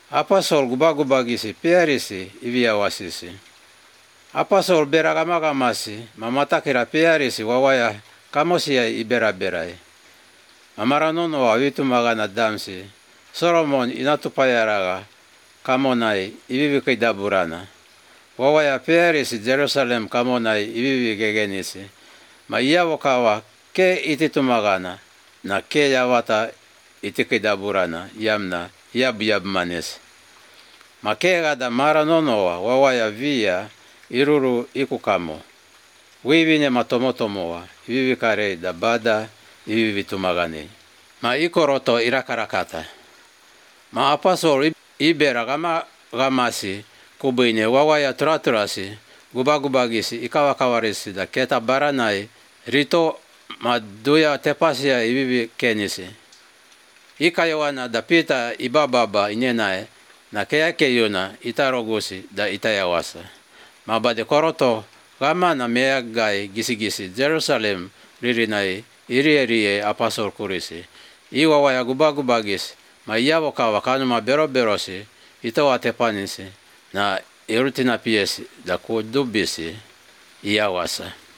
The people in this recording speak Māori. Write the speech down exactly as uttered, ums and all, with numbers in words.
Apostol gubagubagisi pearisi iviawasisi. Apostol beragagamasi mamatakira pearisi wawaya kamosia iberaberai. Amaranono wa vitumagana damsi Solomon inatupayaraga kamonai ivivi daburana. Wawaya pearisi Jerusalem kamonai ivivi gegenisi. Ma iavokawa ke ititumagana na ke yawata itikidaburana yamna yab yab manes. Ma ke gada maranonoa wawaya via iruru ikukamo. Wivine matomotomoa ivivi kare da bada ivivi tumagane. Ma ikoroto irakarakata. Ma apostol ibera gama gamasi kubine wawaya turaturasi gubagubagisi ikawakawarisi da keta baranai rito maduya tepasia ivivi kenisi. Ikayawana da pita ibababa inenae na keyakeyuna itarogusi da itayawasa. Mabade koroto gama na meagai gisi-gisi Jerusalem ririnai irie-rie apostol kurisi. Iwawaya gubagubagisi ma iavokawa kanuma bero-berosi itawa tepanisi na irutina piesi da kudubisi iawasa.